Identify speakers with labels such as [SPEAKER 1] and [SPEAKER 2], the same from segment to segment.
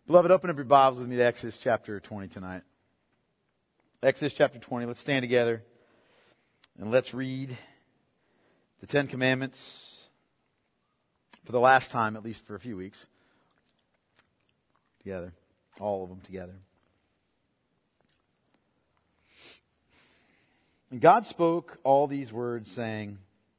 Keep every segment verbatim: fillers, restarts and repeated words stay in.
[SPEAKER 1] Beloved, open up your Bibles with me to Exodus chapter twenty tonight. Exodus chapter twenty. Let's stand together and let's read the Ten Commandments for the last time, at least for a few weeks. Together. All of them together. And God spoke all these words, saying,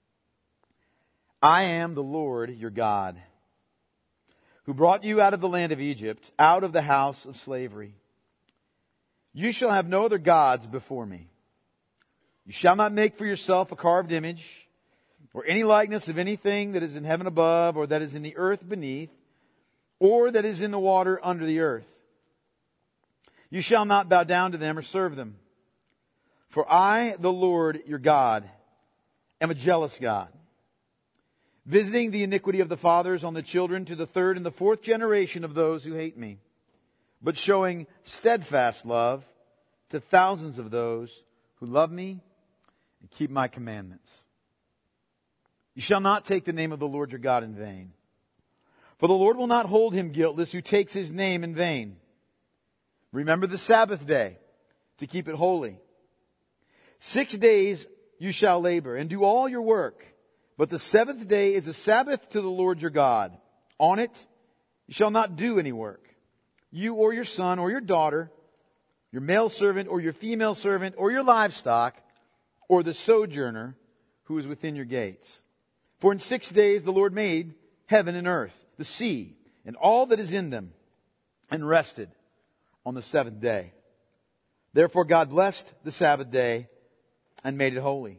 [SPEAKER 1] I am the Lord your God, who brought you out of the land of Egypt, out of the house of slavery. You shall have no other gods before me. You shall not make for yourself a carved image, or any likeness of anything that is in heaven above, or that is in the earth beneath, or that is in the water under the earth. You shall not bow down to them or serve them. For I, the Lord your God, am a jealous God, visiting the iniquity of the fathers on the children to the third and the fourth generation of those who hate me, but showing steadfast love to thousands of those who love me and keep my commandments. You shall not take the name of the Lord your God in vain, for the Lord will not hold him guiltless who takes his name in vain. Remember the Sabbath day to keep it holy. Six days you shall labor and do all your work. But the seventh day is a Sabbath to the Lord your God. On it you shall not do any work, you or your son or your daughter, your male servant or your female servant, or your livestock, or the sojourner who is within your gates. For in six days the Lord made heaven and earth, the sea, and all that is in them, and rested on the seventh day. Therefore God blessed the Sabbath day and made it holy.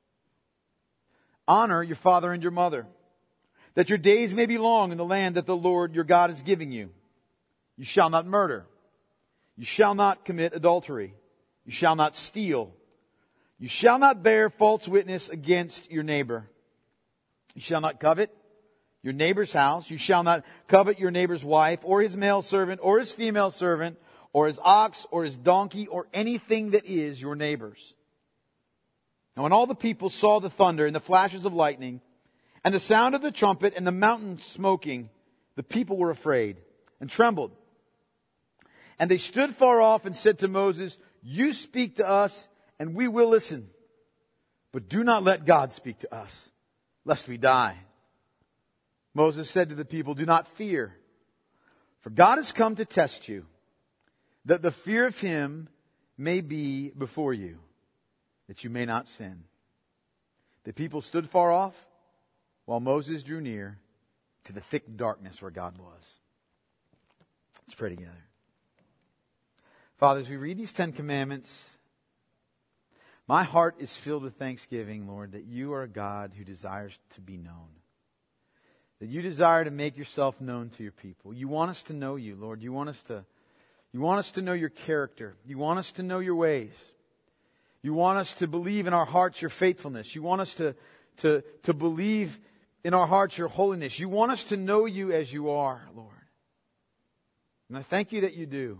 [SPEAKER 1] Honor your father and your mother, that your days may be long in the land that the Lord your God is giving you. You shall not murder. You shall not commit adultery. You shall not steal. You shall not bear false witness against your neighbor. You shall not covet your neighbor's house. You shall not covet your neighbor's wife, or his male servant, or his female servant, or his ox, or his donkey, or anything that is your neighbor's. And when all the people saw the thunder and the flashes of lightning and the sound of the trumpet and the mountain smoking, the people were afraid and trembled. And they stood far off and said to Moses, You speak to us and we will listen. But do not let God speak to us, lest we die. Moses said to the people, Do not fear, for God has come to test you, that the fear of him may be before you, that you may not sin. The people stood far off, while Moses drew near to the thick darkness where God was. Let's pray together. Father, as we read these Ten Commandments, my heart is filled with thanksgiving, Lord, that you are a God who desires to be known. That you desire to make yourself known to your people. You want us to know you, Lord. You want us to, you want us to know your character. You want us to know your ways. You want us to believe in our hearts your faithfulness. You want us to, to, to believe in our hearts your holiness. You want us to know you as you are, Lord. And I thank you that you do.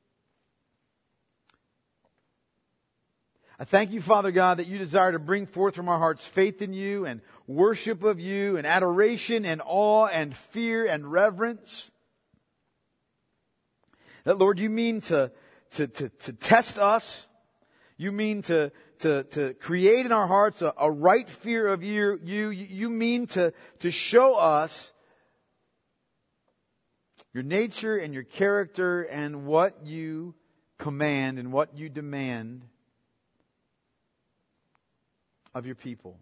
[SPEAKER 1] I thank you, Father God, that you desire to bring forth from our hearts faith in you and worship of you and adoration and awe and fear and reverence. That, Lord, you mean to, to, to, to test us. You mean to, to, to create in our hearts a, a right fear of you. You, you mean to, to show us your nature and your character and what you command and what you demand of your people.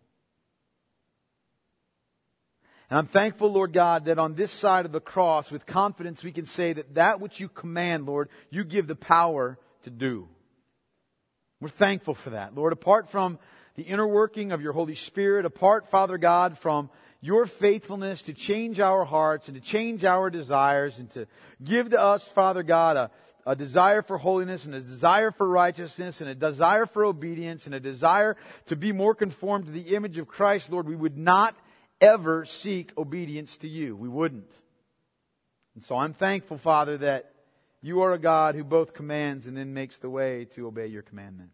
[SPEAKER 1] And I'm thankful, Lord God, that on this side of the cross, with confidence, we can say that that which you command, Lord, you give the power to do. We're thankful for that. Lord, apart from the inner working of your Holy Spirit, apart, Father God, from your faithfulness to change our hearts and to change our desires and to give to us, Father God, a, a desire for holiness and a desire for righteousness and a desire for obedience and a desire to be more conformed to the image of Christ, Lord, we would not ever seek obedience to you. We wouldn't. And so I'm thankful, Father, that you are a God who both commands and then makes the way to obey your commandment.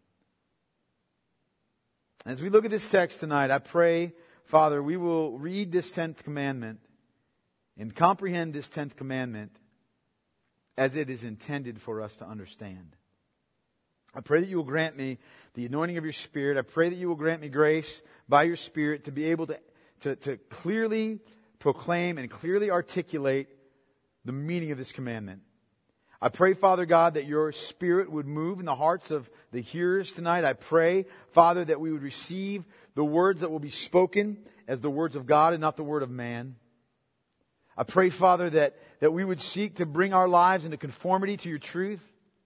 [SPEAKER 1] As we look at this text tonight, I pray, Father, we will read this tenth commandment and comprehend this tenth commandment as it is intended for us to understand. I pray that you will grant me the anointing of your Spirit. I pray that you will grant me grace by your Spirit to be able to, to, to clearly proclaim and clearly articulate the meaning of this commandment. I pray, Father God, that your Spirit would move in the hearts of the hearers tonight. I pray, Father, that we would receive the words that will be spoken as the words of God and not the word of man. I pray, Father, that, that we would seek to bring our lives into conformity to your truth.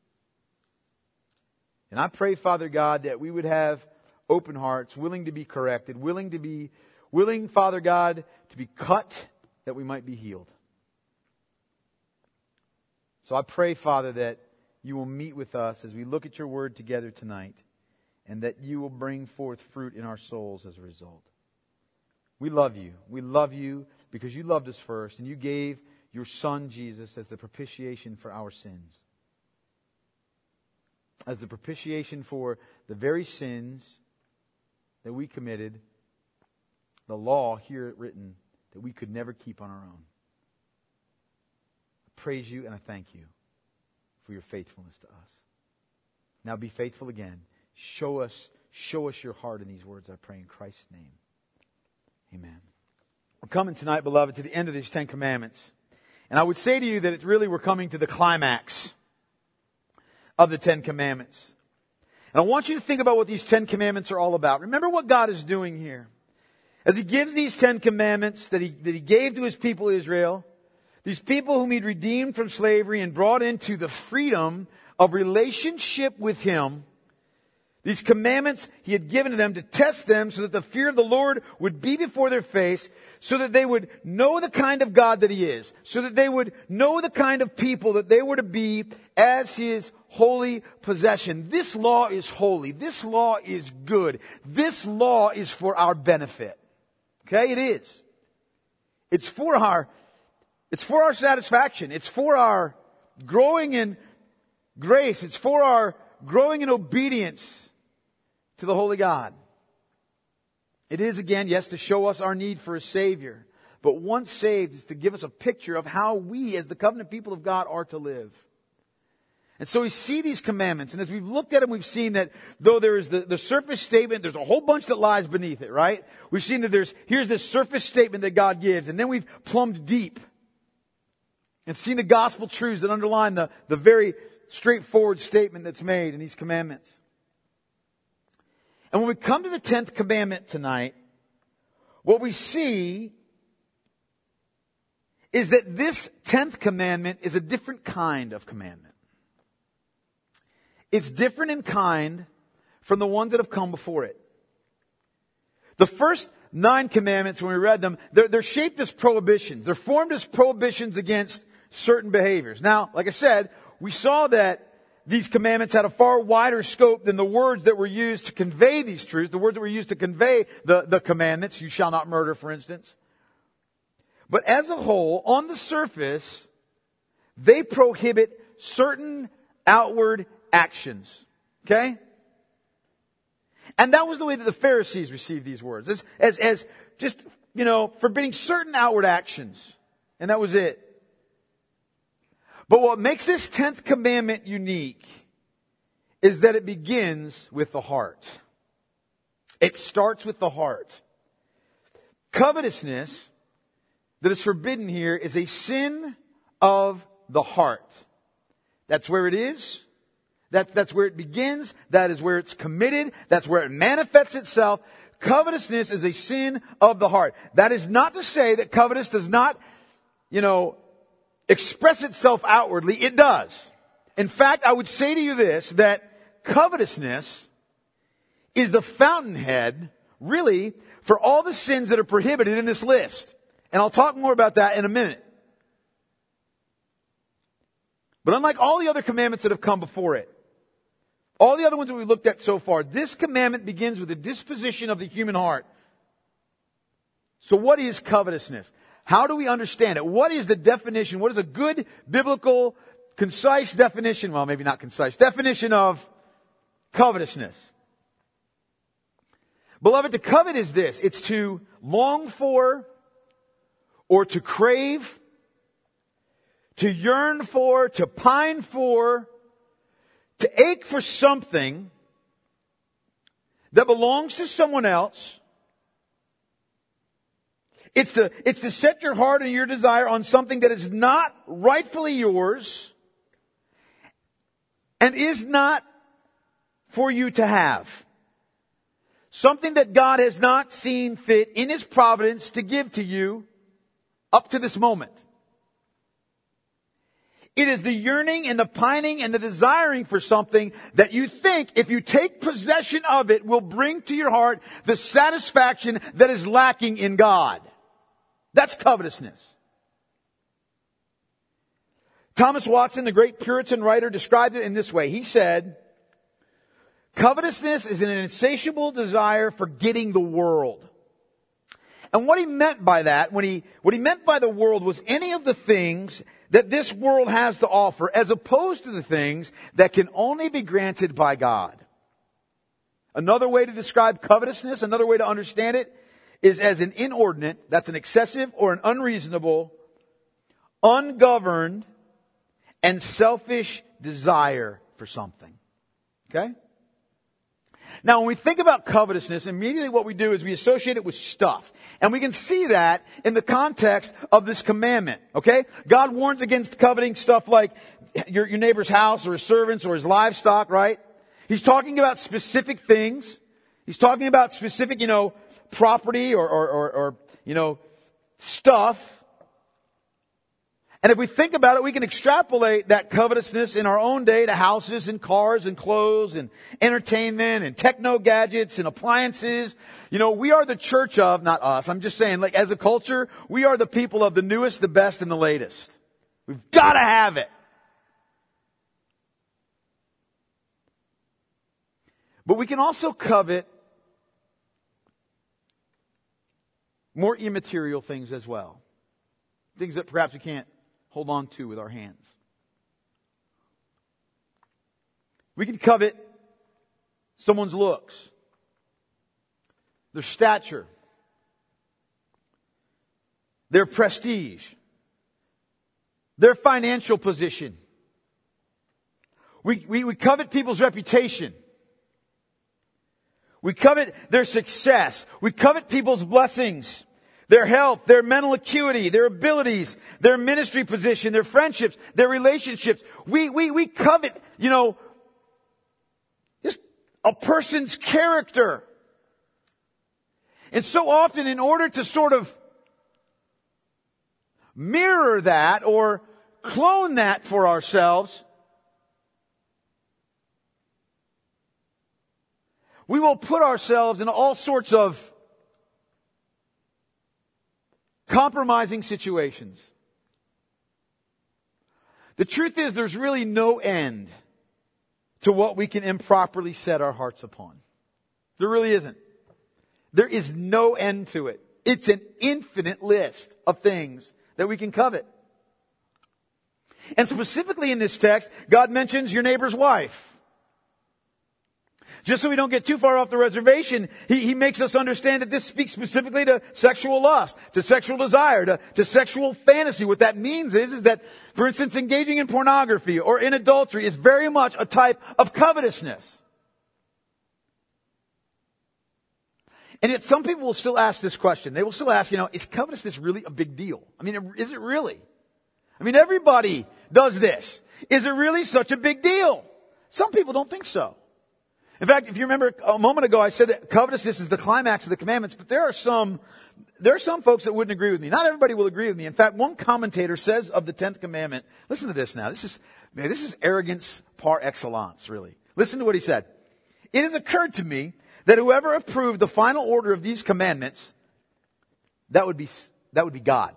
[SPEAKER 1] And I pray, Father God, that we would have open hearts, willing to be corrected, willing to be, willing, Father God, to be cut, that we might be healed. So I pray, Father, that you will meet with us as we look at your word together tonight, and that you will bring forth fruit in our souls as a result. We love you. We love you because you loved us first, and you gave your Son, Jesus, as the propitiation for our sins. As the propitiation for the very sins that we committed, the law here written that we could never keep on our own. I praise you and I thank you for your faithfulness to us. Now be faithful again. Show us, show us your heart in these words, I pray in Christ's name. Amen. We're coming tonight, beloved, to the end of these Ten Commandments. And I would say to you that it's really we're coming to the climax of the Ten Commandments. And I want you to think about what these Ten Commandments are all about. Remember what God is doing here. As He gives these Ten Commandments that He, that He gave to His people Israel, these people whom He'd redeemed from slavery and brought into the freedom of relationship with Him, these commandments He had given to them to test them so that the fear of the Lord would be before their face, so that they would know the kind of God that He is, so that they would know the kind of people that they were to be as His holy possession. This law is holy. This law is good. This law is for our benefit. Okay, it is. It's for our, it's for our satisfaction. It's for our growing in grace. It's for our growing in obedience to the holy God. It is, again, yes, to show us our need for a Savior. But once saved, is to give us a picture of how we, as the covenant people of God, are to live. And so we see these commandments, and as we've looked at them, we've seen that though there is the, the surface statement, there's a whole bunch that lies beneath it, right? We've seen that there's, here's this surface statement that God gives, and then we've plumbed deep and seen the gospel truths that underline the, the very straightforward statement that's made in these commandments. And when we come to the tenth commandment tonight, what we see is that this tenth commandment is a different kind of commandment. It's different in kind from the ones that have come before it. The first nine commandments, when we read them, they're, they're shaped as prohibitions. They're formed as prohibitions against certain behaviors. Now, like I said, we saw that these commandments had a far wider scope than the words that were used to convey these truths, the words that were used to convey the, the commandments. You shall not murder, for instance. But as a whole, on the surface, they prohibit certain outward actions. Okay? And that was the way that the Pharisees received these words. As, as, as just, you know, forbidding certain outward actions. And that was it. But what makes this tenth commandment unique is that it begins with the heart. It starts with the heart. Covetousness that is forbidden here is a sin of the heart. That's where it is. That's, that's where it begins. That is where it's committed. That's where it manifests itself. Covetousness is a sin of the heart. That is not to say that covetous does not, you know, express itself outwardly. It does. In fact, I would say to you this, that covetousness is the fountainhead, really, for all the sins that are prohibited in this list. And I'll talk more about that in a minute. But unlike all the other commandments that have come before it, all the other ones that we've looked at so far, this commandment begins with the disposition of the human heart. So what is covetousness? How do we understand it? What is the definition? What is a good biblical, concise definition? Well, maybe not concise. Definition of covetousness. Beloved, to covet is this. It's to long for or to crave, to yearn for, to pine for, to ache for something that belongs to someone else. It's to, it's to set your heart and your desire on something that is not rightfully yours and is not for you to have. Something that God has not seen fit in His providence to give to you up to this moment. It is the yearning and the pining and the desiring for something that you think, if you take possession of it, will bring to your heart the satisfaction that is lacking in God. That's covetousness. Thomas Watson, the great Puritan writer, described it in this way. He said, covetousness is an insatiable desire for getting the world. And what he meant by that, when he, what he meant by the world was any of the things that this world has to offer, as opposed to the things that can only be granted by God. Another way to describe covetousness, another way to understand it, is as an inordinate, that's an excessive or an unreasonable, ungoverned, and selfish desire for something. Okay? Now, when we think about covetousness, immediately what we do is we associate it with stuff. And we can see that in the context of this commandment. Okay? God warns against coveting stuff like your, your neighbor's house or his servants or his livestock, right? He's talking about specific things. He's talking about specific, you know, property or, or, or, or you know, stuff. And if we think about it, we can extrapolate that covetousness in our own day to houses and cars and clothes and entertainment and techno gadgets and appliances. You know, we are the church of, not us, I'm just saying, like as a culture, we are the people of the newest, the best, and the latest. We've got to have it. But we can also covet more immaterial things as well. Things that perhaps we can't hold on to with our hands. We can covet someone's looks, their stature, their prestige, their financial position. We, we, we covet people's reputation. We covet their success. We covet people's blessings. Their health, their mental acuity, their abilities, their ministry position, their friendships, their relationships. We, we, we covet, you know, just a person's character. And so often, in order to sort of mirror that or clone that for ourselves, we will put ourselves in all sorts of compromising situations. The truth is, there's really no end to what we can improperly set our hearts upon. There really isn't. There is no end to it. It's an infinite list of things that we can covet. And specifically in this text, God mentions your neighbor's wife. Just so we don't get too far off the reservation, he, he makes us understand that this speaks specifically to sexual lust, to sexual desire, to, to sexual fantasy. What that means is, is that, for instance, engaging in pornography or in adultery is very much a type of covetousness. And yet some people will still ask this question. They will still ask, you know, is covetousness really a big deal? I mean, is it really? I mean, everybody does this. Is it really such a big deal? Some people don't think so. In fact, if you remember a moment ago, I said that covetousness is the climax of the commandments, but there are some, there are some folks that wouldn't agree with me. Not everybody will agree with me. In fact, one commentator says of the tenth commandment, listen to this now. This is, man, this is arrogance par excellence, really. Listen to what he said. It has occurred to me that whoever approved the final order of these commandments, that would be, that would be God.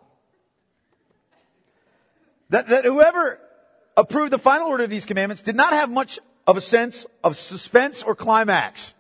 [SPEAKER 1] That, that whoever approved the final order of these commandments did not have much of a sense of suspense or climax.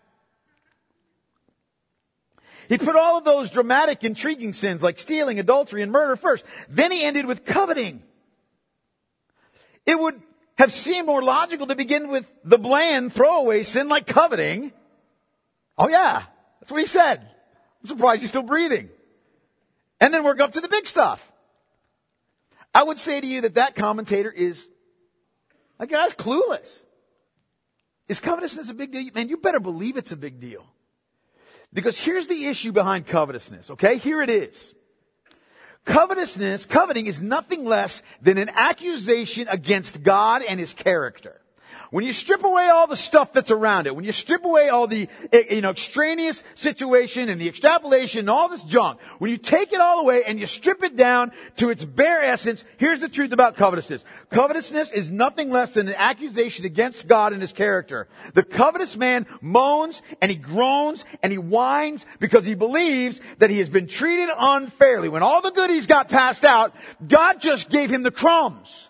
[SPEAKER 1] He put all of those dramatic, intriguing sins like stealing, adultery, and murder first. Then he ended with coveting. It would have seemed more logical to begin with the bland throwaway sin like coveting. Oh yeah, that's what he said. I'm surprised he's still breathing. And then work up to the big stuff. I would say to you that that commentator is, that guy's clueless. Is covetousness a big deal? Man, you better believe it's a big deal. Because here's the issue behind covetousness, okay? Here it is. Covetousness, coveting is nothing less than an accusation against God and His character. When you strip away all the stuff that's around it, when you strip away all the, you know, extraneous situation and the extrapolation and all this junk, when you take it all away and you strip it down to its bare essence, here's the truth about covetousness. Covetousness is nothing less than an accusation against God and His character. The covetous man moans and he groans and he whines because he believes that he has been treated unfairly. When all the goodies got passed out, God just gave him the crumbs.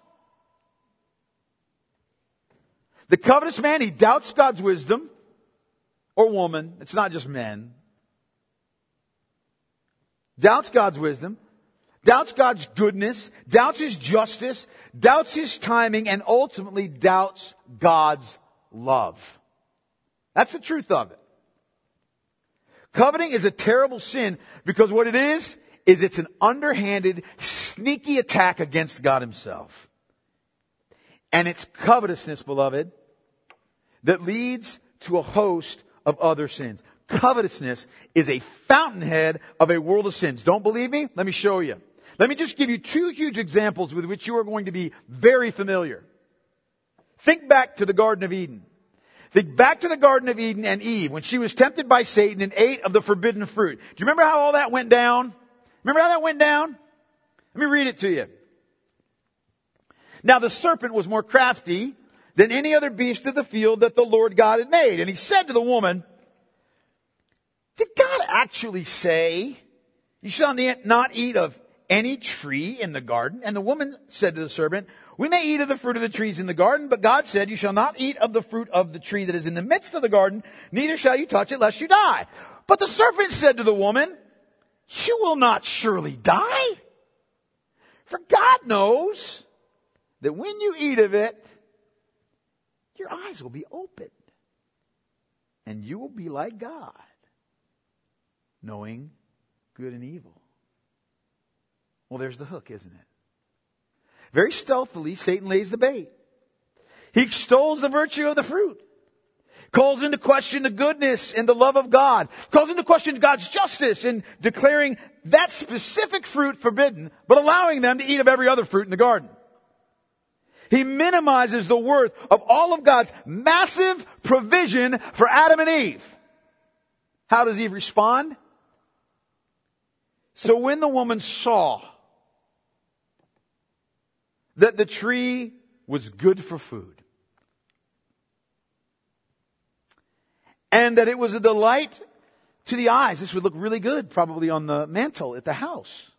[SPEAKER 1] The covetous man, he doubts God's wisdom, or woman, it's not just men. Doubts God's wisdom, doubts God's goodness, doubts His justice, doubts His timing, and ultimately doubts God's love. That's the truth of it. Coveting is a terrible sin because what it is, is it's an underhanded, sneaky attack against God Himself. And it's covetousness, beloved, that leads to a host of other sins. Covetousness is a fountainhead of a world of sins. Don't believe me? Let me show you. Let me just give you two huge examples with which you are going to be very familiar. Think back to the Garden of Eden. Think back to the Garden of Eden and Eve when she was tempted by Satan and ate of the forbidden fruit. Do you remember how all that went down? Remember how that went down? Let me read it to you. Now the serpent was more crafty than any other beast of the field that the Lord God had made. And he said to the woman, did God actually say, you shall not eat of any tree in the garden? And the woman said to the serpent, we may eat of the fruit of the trees in the garden, but God said, you shall not eat of the fruit of the tree that is in the midst of the garden, neither shall you touch it lest you die. But the serpent said to the woman, you will not surely die. For God knows that when you eat of it, your eyes will be opened, and you will be like God, knowing good and evil. Well, there's the hook, isn't it? Very stealthily, Satan lays the bait. He extols the virtue of the fruit, calls into question the goodness and the love of God, calls into question God's justice in declaring that specific fruit forbidden, but allowing them to eat of every other fruit in the garden. He minimizes the worth of all of God's massive provision for Adam and Eve. How does Eve respond? So when the woman saw that the tree was good for food, and that it was a delight to the eyes, this would look really good probably on the mantle at the house,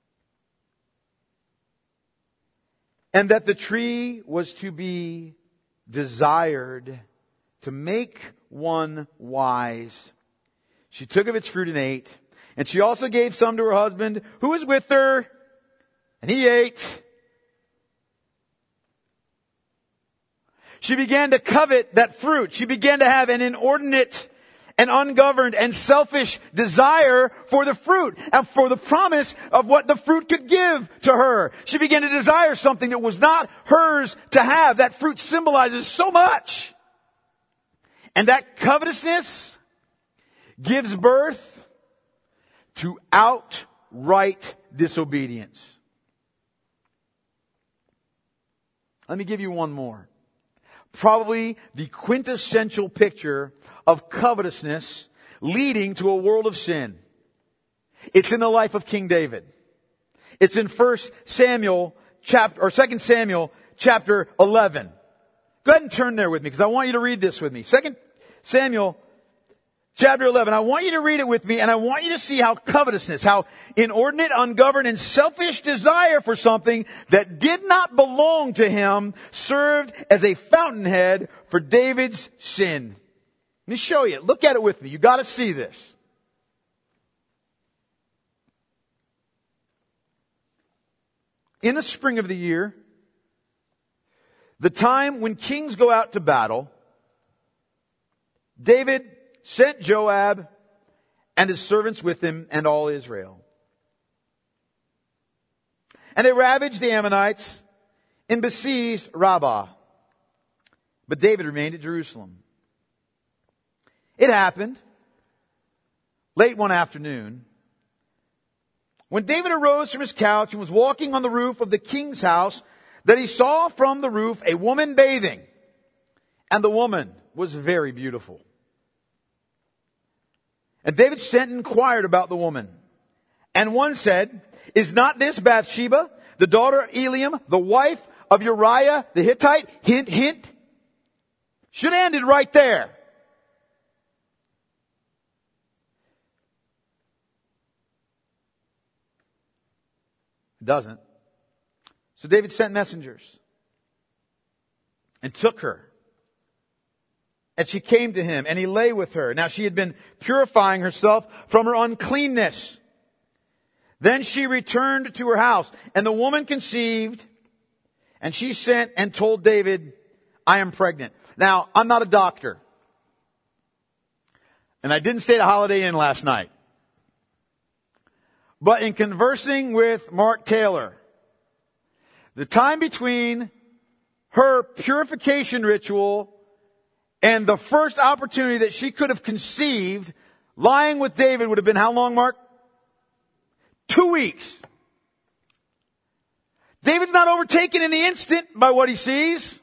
[SPEAKER 1] and that the tree was to be desired to make one wise, she took of its fruit and ate. And she also gave some to her husband who was with her, and he ate. She began to covet that fruit. She began to have an inordinate and ungoverned and selfish desire for the fruit and for the promise of what the fruit could give to her. She began to desire something that was not hers to have. That fruit symbolizes so much. And that covetousness gives birth to outright disobedience. Let me give you one more. Probably the quintessential picture of covetousness leading to a world of sin. It's in the life of King David. It's in First Samuel chapter, or Second Samuel chapter eleven. Go ahead and turn there with me because I want you to read this with me. Second Samuel chapter eleven. I want you to read it with me, and I want you to see how covetousness, how inordinate, ungoverned, and selfish desire for something that did not belong to him served as a fountainhead for David's sin. Let me show you. Look at it with me. You got to see this. In the spring of the year, the time when kings go out to battle, David sent Joab and his servants with him and all Israel. and they ravaged the Ammonites and besieged Rabbah. But David remained at Jerusalem. It happened late one afternoon, when David arose from his couch and was walking on the roof of the king's house, that he saw from the roof a woman bathing, and the woman was very beautiful. And David sent and inquired about the woman. And one said, "Is not this Bathsheba, the daughter of Eliam, the wife of Uriah the Hittite?" Hint, hint. Should have ended right there. It doesn't. So David sent messengers and took her. And she came to him, and he lay with her. Now she had been purifying herself from her uncleanness. Then she returned to her house, and the woman conceived, and she sent and told David, "I am pregnant." Now, I'm not a doctor. And I didn't stay at a Holiday Inn last night. But in conversing with Mark Taylor, the time between her purification ritual and the first opportunity that she could have conceived lying with David would have been how long, Mark? Two weeks. David's not overtaken in the instant by what he sees.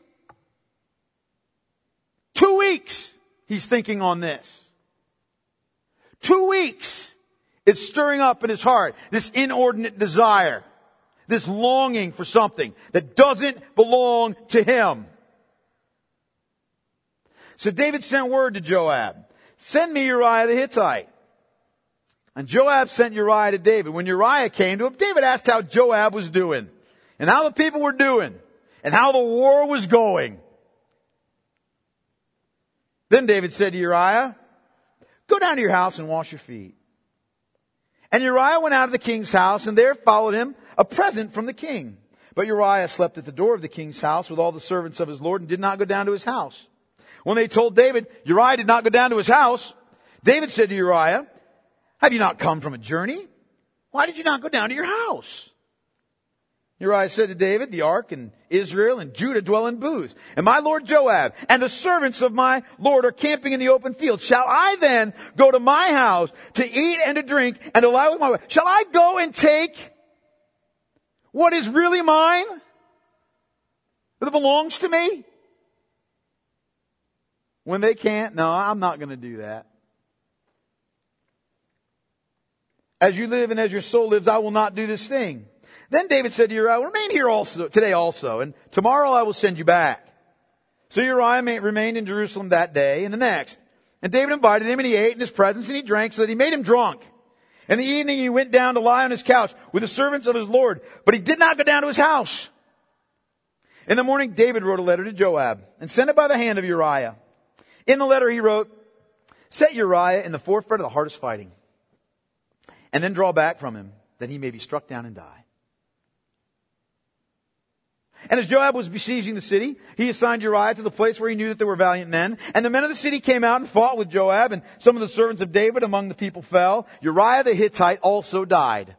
[SPEAKER 1] Two weeks he's thinking on this. Two weeks it's stirring up in his heart this inordinate desire, this longing for something that doesn't belong to him. So David sent word to Joab, "Send me Uriah the Hittite." And Joab sent Uriah to David. When Uriah came to him, David asked how Joab was doing, and how the people were doing, and how the war was going. Then David said to Uriah, "Go down to your house and wash your feet." And Uriah went out of the king's house, and there followed him a present from the king. But Uriah slept at the door of the king's house with all the servants of his lord, and did not go down to his house. When they told David Uriah did not go down to his house, David said to Uriah, "Have you not come from a journey? Why did you not go down to your house?" Uriah said to David, "The ark and Israel and Judah dwell in booths, and my lord Joab and the servants of my lord are camping in the open field. Shall I then go to my house to eat and to drink and to lie with my wife? Shall I go and take what is really mine, that belongs to me?" When they can't, no, I'm not going to do that. "As you live and as your soul lives, I will not do this thing." Then David said to Uriah, "Remain here also today also, and tomorrow I will send you back." So Uriah remained in Jerusalem that day and the next. And David invited him, and he ate in his presence, and he drank, so that he made him drunk. In the evening he went down to lie on his couch with the servants of his lord, but he did not go down to his house. In the morning David wrote a letter to Joab and sent it by the hand of Uriah. In the letter he wrote, "Set Uriah in the forefront of the hardest fighting, and then draw back from him, that he may be struck down and die." And as Joab was besieging the city, he assigned Uriah to the place where he knew that there were valiant men. And the men of the city came out and fought with Joab, and some of the servants of David among the people fell. Uriah the Hittite also died.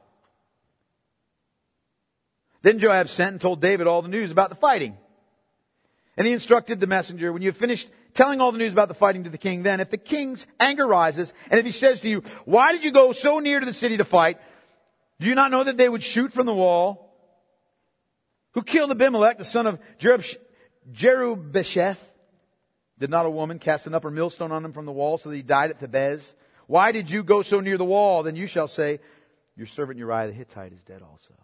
[SPEAKER 1] Then Joab sent and told David all the news about the fighting. And he instructed the messenger, "When you have finished telling all the news about the fighting to the king, then if the king's anger rises, and if he says to you, 'Why did you go so near to the city to fight?' do you not know that they would shoot from the wall? Who killed Abimelech, the son of Jerub- Jerubesheth? Did not a woman cast an upper millstone on him from the wall so that he died at Thebez? Why did you go so near the wall? Then you shall say, 'Your servant Uriah the Hittite is dead also.'"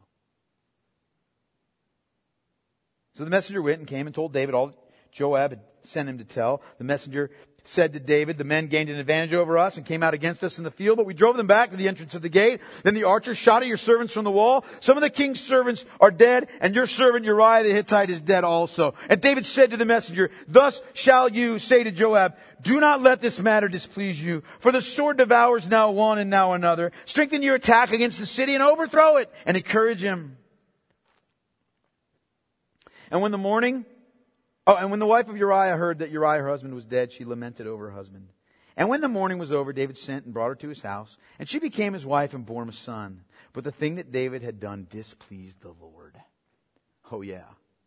[SPEAKER 1] So the messenger went and came and told David all that Joab had sent him to tell. The messenger said to David, "The men gained an advantage over us and came out against us in the field, but we drove them back to the entrance of the gate. Then the archers shot at your servants from the wall. Some of the king's servants are dead, and your servant Uriah the Hittite is dead also." And David said to the messenger, "Thus shall you say to Joab, 'Do not let this matter displease you, for the sword devours now one and now another. Strengthen your attack against the city and overthrow it, and encourage him.'" And when the morning, oh, and when the wife of Uriah heard that Uriah, her husband, was dead, she lamented over her husband. And when the mourning was over, David sent and brought her to his house, and she became his wife and bore him a son. But the thing that David had done displeased the Lord. Oh yeah.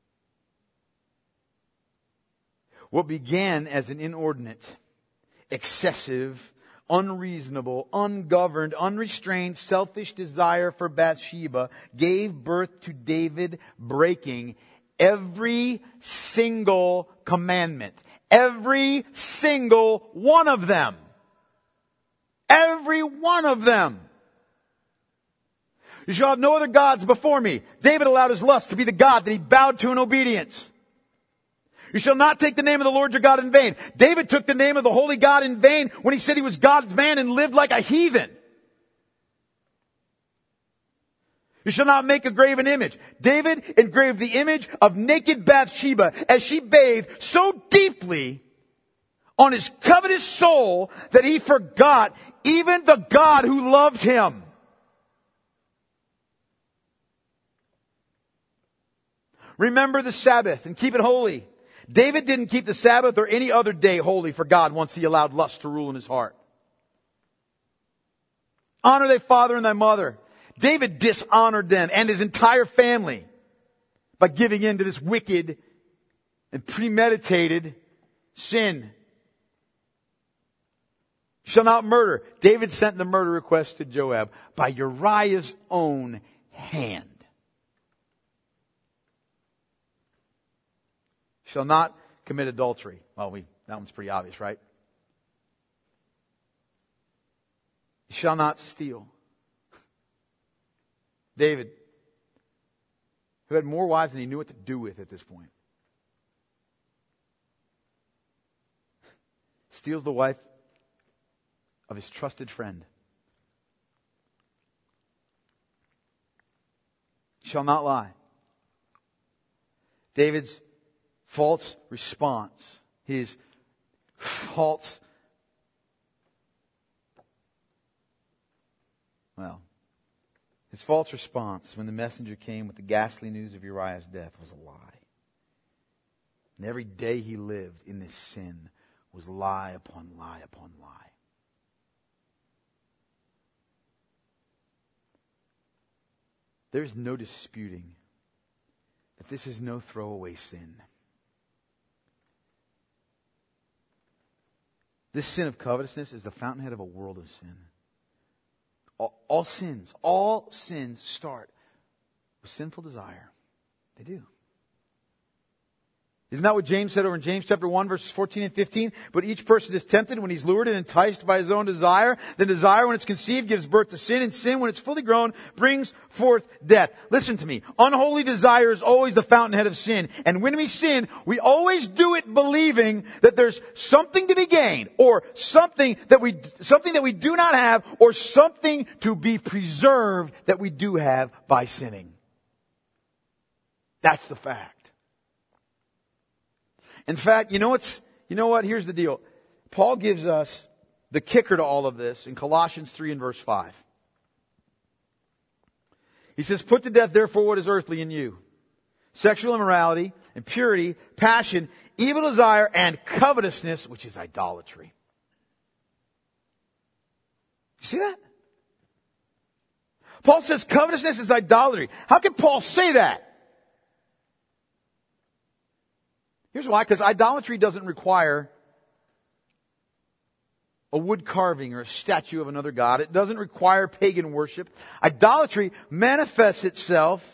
[SPEAKER 1] What began as an inordinate, excessive, unreasonable, ungoverned, unrestrained, selfish desire for Bathsheba gave birth to David breaking every single commandment. Every single one of them. Every one of them. You shall have no other gods before me. David allowed his lust to be the God that he bowed to in obedience. You shall not take the name of the Lord your God in vain. David took the name of the holy God in vain when he said he was God's man and lived like a heathen. You shall not make a graven image. David engraved the image of naked Bathsheba as she bathed so deeply on his covetous soul that he forgot even the God who loved him. Remember the Sabbath and keep it holy. David didn't keep the Sabbath or any other day holy for God once he allowed lust to rule in his heart. Honor thy father and thy mother. David dishonored them and his entire family by giving in to this wicked and premeditated sin. You shall not murder. David sent the murder request to Joab by Uriah's own hand. Shall not commit adultery. Well, we that one's pretty obvious, right? You shall not steal. David, who had more wives than he knew what to do with at this point, steals the wife of his trusted friend. Shall not lie. David's false response, his false, well, his false response when the messenger came with the ghastly news of Uriah's death was a lie. And every day he lived in this sin was lie upon lie upon lie. There's no disputing that this is no throwaway sin. This sin of covetousness is the fountainhead of a world of sin. All, all sins, all sins start with sinful desire. They do. Isn't that what James said over in James chapter one, verses fourteen and fifteen? But each person is tempted when he's lured and enticed by his own desire. Then desire, when it's conceived, gives birth to sin. And sin, when it's fully grown, brings forth death. Listen to me. Unholy desire is always the fountainhead of sin. And when we sin, we always do it believing that there's something to be gained, or something that we, something that we do not have, or something to be preserved that we do have by sinning. That's the fact. In fact, you know what's, you know what? Here's the deal. Paul gives us the kicker to all of this in Colossians three and verse five. He says, put to death therefore what is earthly in you. Sexual immorality, impurity, passion, evil desire, and covetousness, which is idolatry. You see that? Paul says covetousness is idolatry. How can Paul say that? Here's why, because idolatry doesn't require a wood carving or a statue of another god. It doesn't require pagan worship. Idolatry manifests itself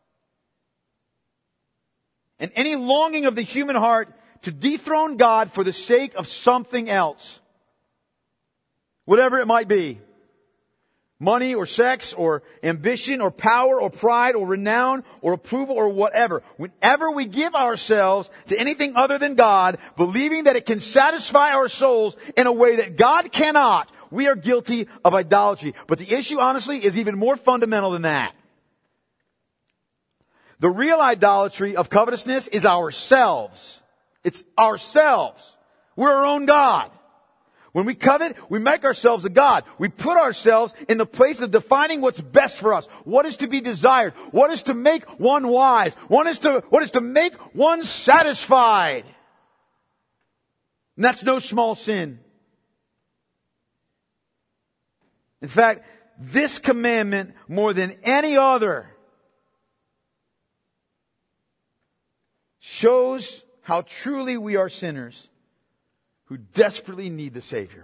[SPEAKER 1] in any longing of the human heart to dethrone God for the sake of something else. Whatever it might be. Money or sex or ambition or power or pride or renown or approval or whatever. Whenever we give ourselves to anything other than God, believing that it can satisfy our souls in a way that God cannot, we are guilty of idolatry. But the issue, honestly, is even more fundamental than that. The real idolatry of covetousness is ourselves. It's ourselves. We're our own God. When we covet, we make ourselves a God. We put ourselves in the place of defining what's best for us. What is to be desired? What is to make one wise? What is to, what is to make one satisfied? And that's no small sin. In fact, this commandment, more than any other, shows how truly we are sinners who desperately need the Savior.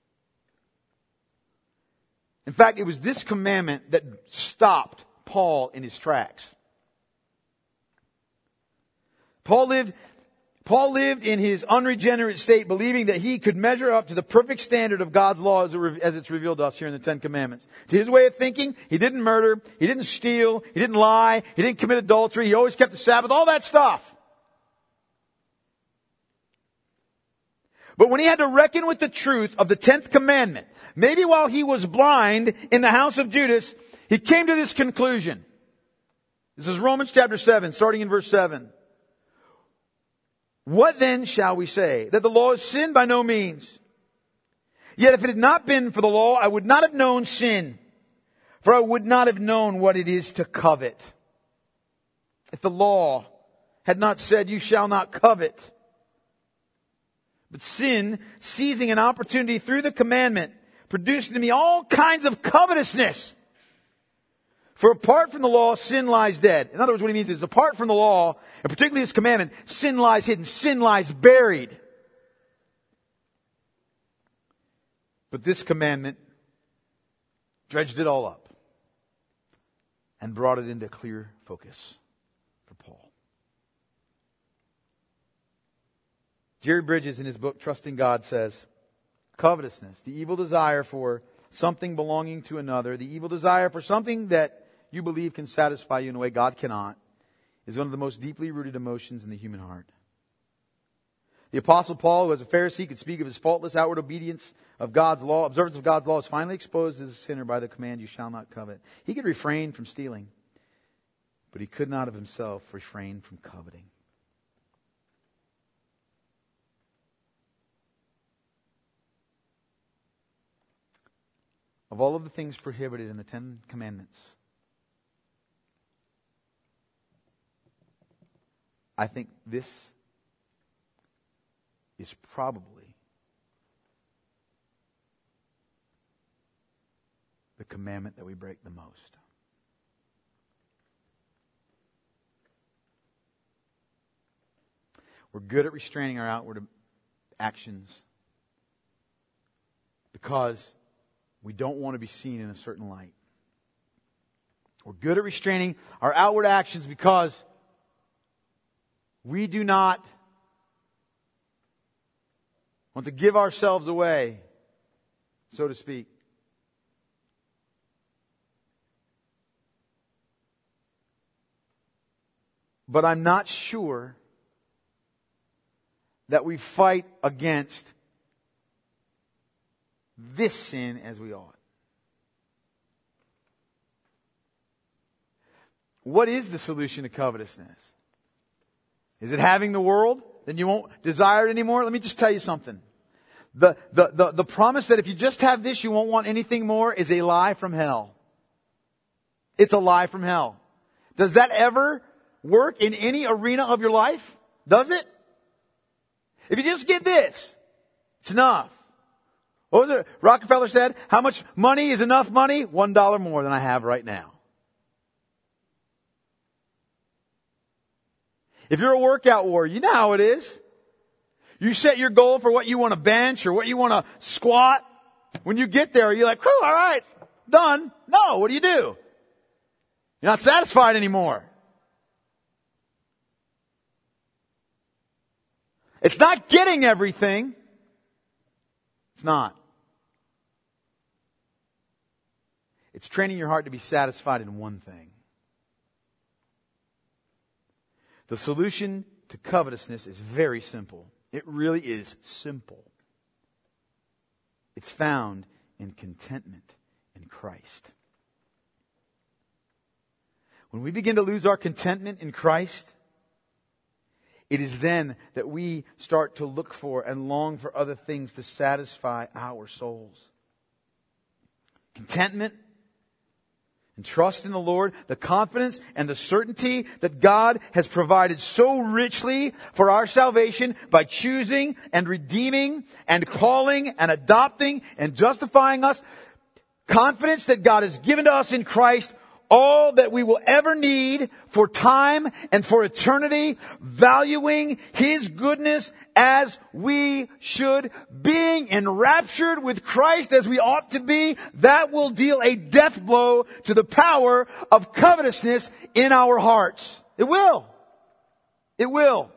[SPEAKER 1] In fact, it was this commandment that stopped Paul in his tracks. Paul lived, Paul lived in his unregenerate state, believing that he could measure up to the perfect standard of God's law as, it, as it's revealed to us here in the Ten Commandments. To his way of thinking, he didn't murder, he didn't steal, he didn't lie, he didn't commit adultery, he always kept the Sabbath, all that stuff. But when he had to reckon with the truth of the tenth commandment, maybe while he was blind in the house of Judas, he came to this conclusion. This is Romans chapter seven, starting in verse seven. What then shall we say? That the law is sin? By no means. Yet if it had not been for the law, I would not have known sin, for I would not have known what it is to covet. If the law had not said, you shall not covet. But sin, seizing an opportunity through the commandment, produced in me all kinds of covetousness. For apart from the law, sin lies dead. In other words, what he means is, apart from the law, and particularly this commandment, sin lies hidden, sin lies buried. But this commandment dredged it all up and brought it into clear focus for Paul. Jerry Bridges, in his book, Trusting God, says, covetousness, the evil desire for something belonging to another, the evil desire for something that you believe can satisfy you in a way God cannot, is one of the most deeply rooted emotions in the human heart. The Apostle Paul, who as a Pharisee could speak of his faultless outward obedience of God's law, observance of God's law, is finally exposed as a sinner by the command, you shall not covet. He could refrain from stealing, but he could not of himself refrain from coveting. Of all of the things prohibited in the Ten Commandments, I think this is probably the commandment that we break the most. We're good at restraining our outward actions because we don't want to be seen in a certain light. We're good at restraining our outward actions because we do not want to give ourselves away, so to speak. But I'm not sure that we fight against this sin as we ought. What is the solution to covetousness? Is it having the world? Then you won't desire it anymore? Let me just tell you something. The, the, the, the promise that if you just have this, you won't want anything more is a lie from hell. It's a lie from hell. Does that ever work in any arena of your life? Does it? If you just get this, it's enough. What was it? Rockefeller said, how much money is enough money? One dollar more than I have right now. If you're a workout warrior, you know how it is. You set your goal for what you want to bench or what you want to squat. When you get there, you're like, whew, all right, done. No, what do you do? You're not satisfied anymore. It's not getting everything. It's not. It's training your heart to be satisfied in one thing. The solution to covetousness is very simple. It really is simple. It's found in contentment in Christ. When we begin to lose our contentment in Christ, it is then that we start to look for and long for other things to satisfy our souls. Contentment and trust in the Lord, the confidence and the certainty that God has provided so richly for our salvation by choosing and redeeming and calling and adopting and justifying us. Confidence that God has given to us in Christ all that we will ever need for time and for eternity, valuing His goodness as we should, being enraptured with Christ as we ought to be. That will deal a death blow to the power of covetousness in our hearts. It will. It will.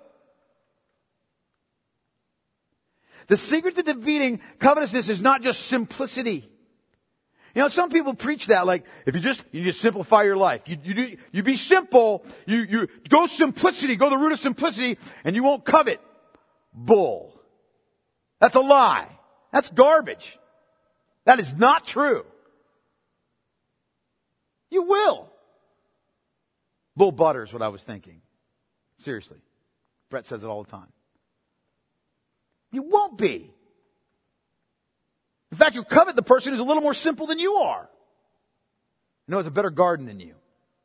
[SPEAKER 1] The secret to defeating covetousness is not just simplicity. You know, some people preach that, like, if you just, you just simplify your life. You, you do, you be simple, you, you go simplicity, go the route of simplicity, and you won't covet. Bull. That's a lie. That's garbage. That is not true. You will. Bull butter is what I was thinking. Seriously. Brett says it all the time. You won't be. In fact, you covet the person who's a little more simple than you are. Knows a better garden than you.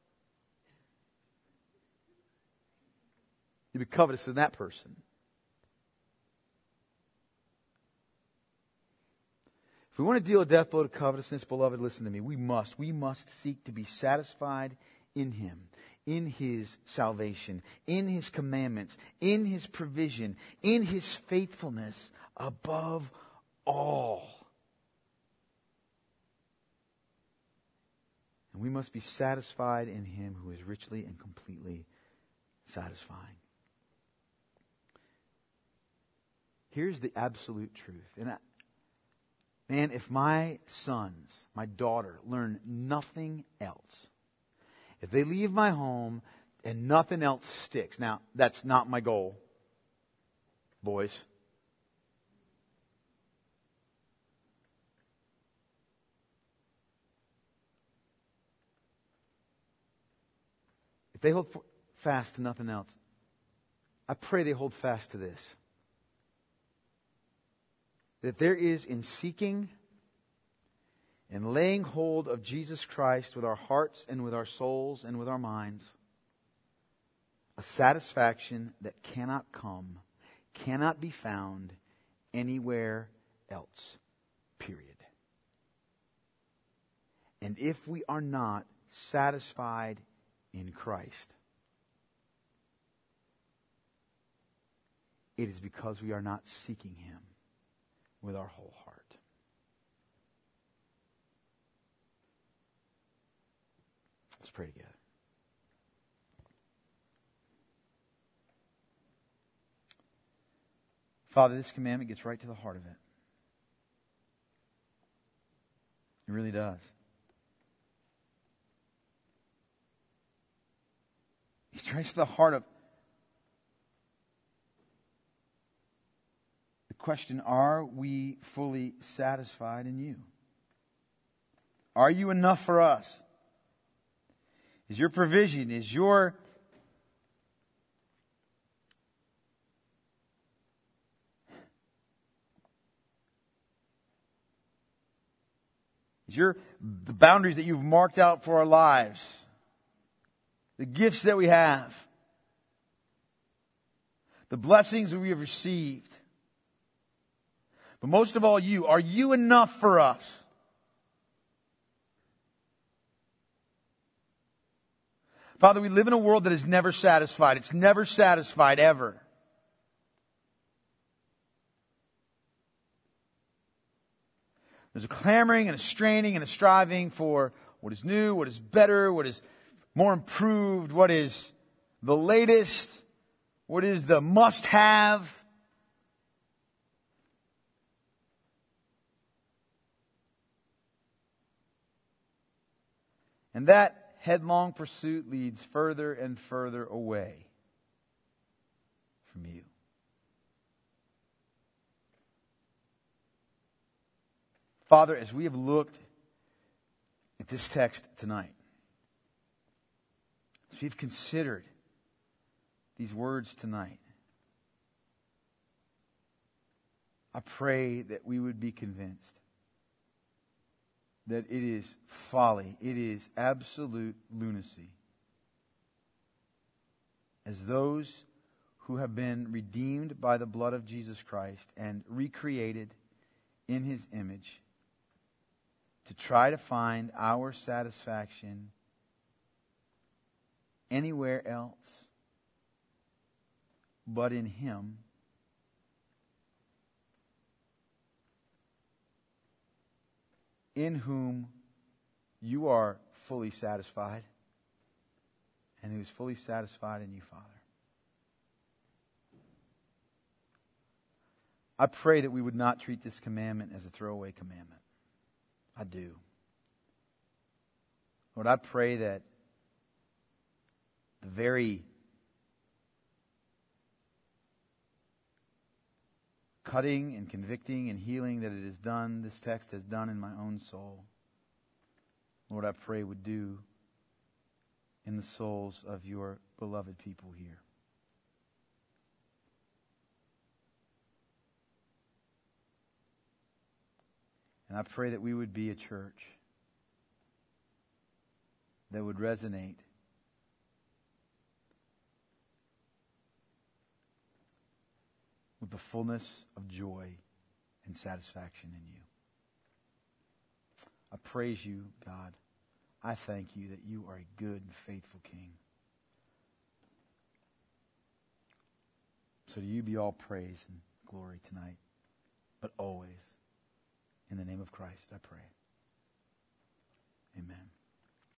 [SPEAKER 1] You'd be covetous than that person. If we want to deal a death blow to covetousness, beloved, listen to me. We must. We must seek to be satisfied in Him, in His salvation, in His commandments, in His provision, in His faithfulness above all. And we must be satisfied in Him who is richly and completely satisfying. Here's the absolute truth. And I, man, if my sons, my daughter, learn nothing else, if they leave my home and nothing else sticks, now that's not my goal, boys. If they hold fast to nothing else, I pray they hold fast to this. That there is in seeking and laying hold of Jesus Christ with our hearts and with our souls and with our minds, a satisfaction that cannot come, cannot be found anywhere else. Period. And if we are not satisfied in Christ, it is because we are not seeking Him with our whole heart. Let's pray together. Father, this commandment gets right to the heart of it. It really does. It strikes to the heart of the question, are we fully satisfied in You? Are You enough for us? Is Your provision, is Your is Your the boundaries that You've marked out for our lives, the gifts that we have, the blessings that we have received. But most of all, You, are You enough for us? Father, we live in a world that is never satisfied. It's never satisfied, ever. There's a clamoring and a straining and a striving for what is new, what is better, what is more improved, what is the latest, what is the must-have. And that headlong pursuit leads further and further away from You. Father, as we have looked at this text tonight, as we've considered these words tonight, I pray that we would be convinced that it is folly, it is absolute lunacy, as those who have been redeemed by the blood of Jesus Christ and recreated in His image, to try to find our satisfaction anywhere else but in Him, in whom you are fully satisfied and who is fully satisfied in you, Father. I pray that we would not treat this commandment as a throwaway commandment. I do. Lord, I pray that the very cutting and convicting and healing that it has done, this text has done in my own soul, Lord, I pray would do in the souls of your beloved people here. And I pray that we would be a church that would resonate with the fullness of joy and satisfaction in you. I praise you, God. I thank you that you are a good and faithful King. So to you be all praise and glory tonight, but always in the name of Christ, I pray. Amen.